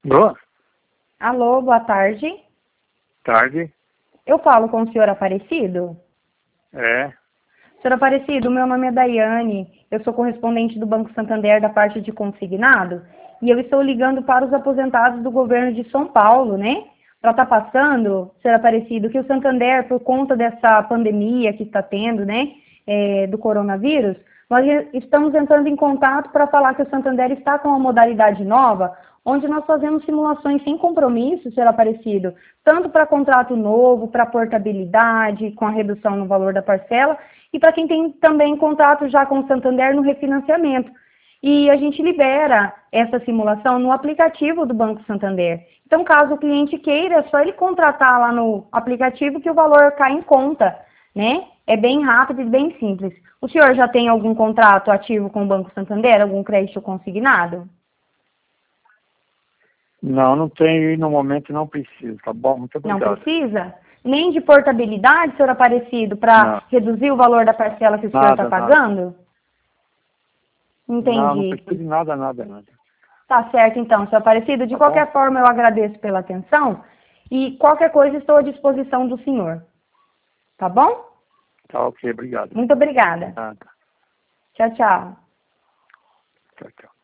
Boa Alô, boa tarde. tarde. Eu falo com o senhor Aparecido? É. Senhor Aparecido, meu nome é Daiane, eu sou correspondente do Banco Santander da parte de consignado e eu estou ligando para os aposentados do governo de São Paulo, né? Para estar passando, senhor Aparecido, que o Santander, por conta dessa pandemia que está tendo, né, do coronavírus, nós estamos entrando em contato para falar que o Santander está com uma modalidade nova, onde nós fazemos simulações sem compromisso, senhor Aparecido, tanto para contrato novo, para portabilidade, com a redução no valor da parcela, e para quem tem também contrato já com o Santander no refinanciamento. E a gente libera essa simulação no aplicativo do Banco Santander. Então, caso o cliente queira, é só ele contratar lá no aplicativo que o valor cai em conta, né? É bem rápido e bem simples. O senhor já tem algum contrato ativo com o Banco Santander? Algum crédito consignado? Não tenho e no momento não preciso, tá bom? Muito Não obrigado. precisa? Nem de portabilidade, senhor Aparecido, para reduzir o valor da parcela que o senhor está pagando? Entendi. Não preciso de nada. Tá certo, então, senhor Aparecido. De qualquer forma, eu agradeço pela atenção e qualquer coisa estou à disposição do senhor. Tá bom? Tá ok, obrigado. Muito obrigada. Nada. Tchau, tchau. Tchau.